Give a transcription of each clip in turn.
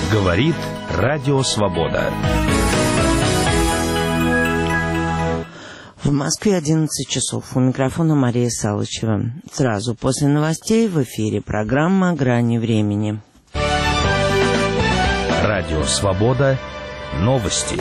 Говорит Радио Свобода. В Москве 11 часов. У микрофона Мария Салычева. Сразу после новостей в эфире программа «Грани времени». Радио Свобода. Новости.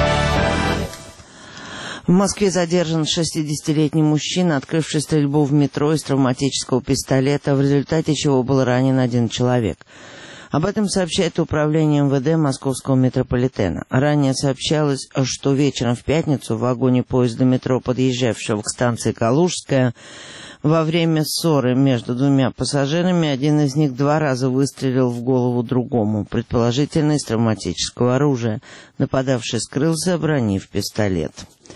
В Москве задержан 60-летний мужчина, открывший стрельбу в метро из травматического пистолета, в результате чего был ранен один человек. Об этом сообщает управление МВД Московского метрополитена. Ранее сообщалось, что вечером в пятницу в вагоне поезда метро, подъезжавшего к станции Калужская, во время ссоры между двумя пассажирами один из них 2 раза выстрелил в голову другому, предположительно из травматического оружия. Нападавший скрылся, обронив пистолет.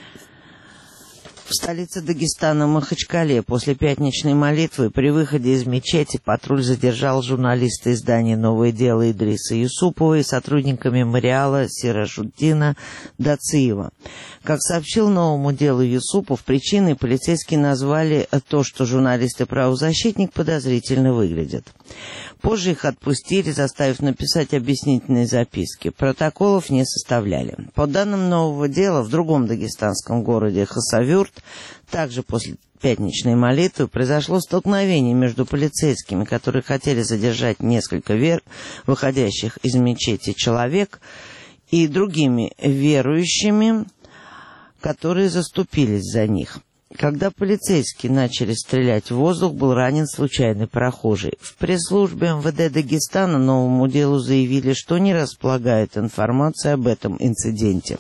В столице Дагестана, Махачкале, после пятничной молитвы при выходе из мечети патруль задержал журналиста издания «Новое дело» Идриса Юсупова и сотрудника мемориала Сиражуддина Дациева. Как сообщил «Новому делу» Юсупов, причиной полицейские назвали то, что журналист и правозащитник подозрительно выглядят. Позже их отпустили, заставив написать объяснительные записки. Протоколов не составляли. По данным «Нового дела», в другом дагестанском городе Хасавюрт, также после пятничной молитвы, произошло столкновение между полицейскими, которые хотели задержать несколько выходящих из мечети человек, и другими верующими, которые заступились за них. Когда полицейские начали стрелять в воздух, был ранен случайный прохожий. В пресс-службе МВД Дагестана «Новому делу» заявили, что не располагают информацией об этом инциденте.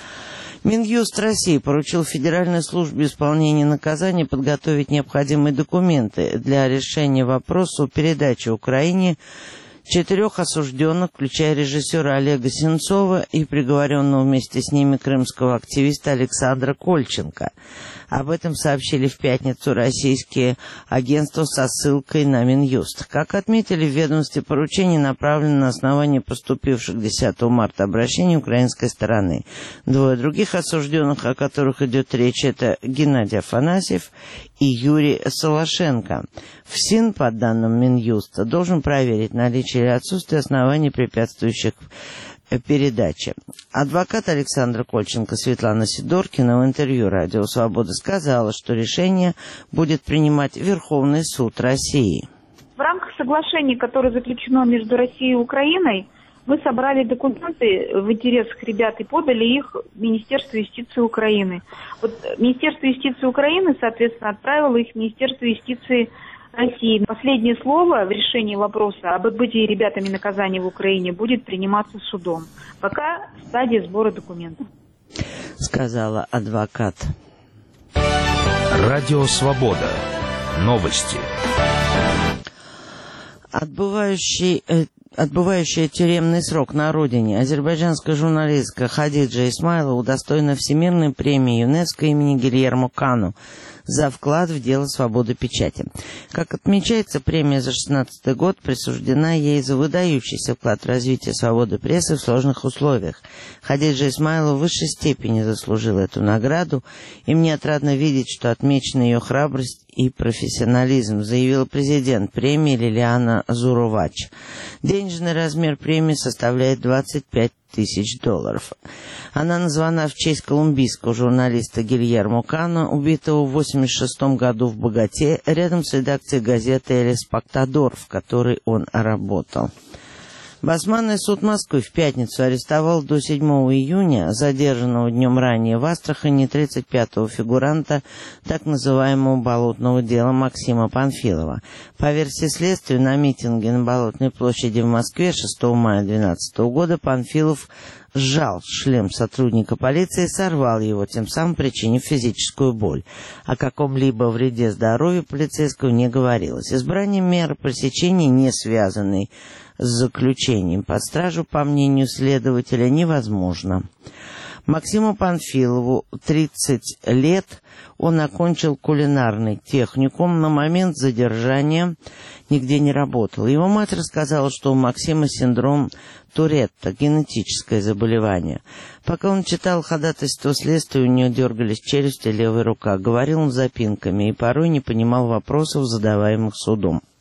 Минюст России поручил Федеральной службе исполнения наказаний подготовить необходимые документы для решения вопроса о передаче Украине 4 осужденных, включая режиссера Олега Сенцова и приговоренного вместе с ними крымского активиста Александра Кольченко. Об этом сообщили в пятницу российские агентства со ссылкой на Минюст. Как отметили в ведомстве, поручение направлено на основании поступивших 10 марта обращений украинской стороны. 2 других осужденных, о которых идет речь, это Геннадий Афанасьев и Юрий Солошенко. ФСИН, по данным Минюста, должен проверить наличие или отсутствие оснований, препятствующих передачи. Адвокат Александра Кольченко Светлана Сидоркина в интервью «Радио Свобода» сказала, что решение будет принимать Верховный суд России. В рамках соглашения, которое заключено между Россией и Украиной, мы собрали документы в интересах ребят и подали их в Министерство юстиции Украины. Вот Министерство юстиции Украины, соответственно, отправило их в Министерство юстиции России. Последнее слово в решении вопроса об отбытии ребятами наказания в Украине будет приниматься судом. Пока в стадии сбора документов. Сказала адвокат. Радио Свобода. Новости. Отбывающая тюремный срок на родине, азербайджанская журналистка Хадиджа Исмайлова удостоена Всемирной премии ЮНЕСКО имени Гильермо Кану за вклад в дело свободы печати. Как отмечается, премия за 2016 год присуждена ей за выдающийся вклад в развитие свободы прессы в сложных условиях. Хадиджа Исмайлова в высшей степени заслужила эту награду, и мне отрадно видеть, что отмечена ее храбрость и профессионализм, заявила президент премии Лилиана Зурувач. Денежный размер премии составляет $25 тысяч. Она названа в честь колумбийского журналиста Гильермо Кано, убитого в 1986 году в Боготе, рядом с редакцией газеты «Эль Эспектадор», в которой он работал. Басманный суд Москвы в пятницу арестовал до 7 июня задержанного днем ранее в Астрахани 35-го фигуранта так называемого болотного дела Максима Панфилова. По версии следствия, на митинге на Болотной площади в Москве 6 мая 2012 года Панфилов сжал шлем сотрудника полиции и сорвал его, тем самым причинив физическую боль. О каком-либо вреде здоровью полицейского не говорилось. Избрание меры пресечения, не связанной с заключением под стражу, по мнению следователя, невозможно. Максиму Панфилову 30 лет, он окончил кулинарный техникум, на момент задержания нигде не работал. Его мать рассказала, что у Максима синдром Туретта, генетическое заболевание. Пока он читал ходатайство следствия, у него дергались челюсти и левая рука. Говорил он запинками и порой не понимал вопросов, задаваемых судом.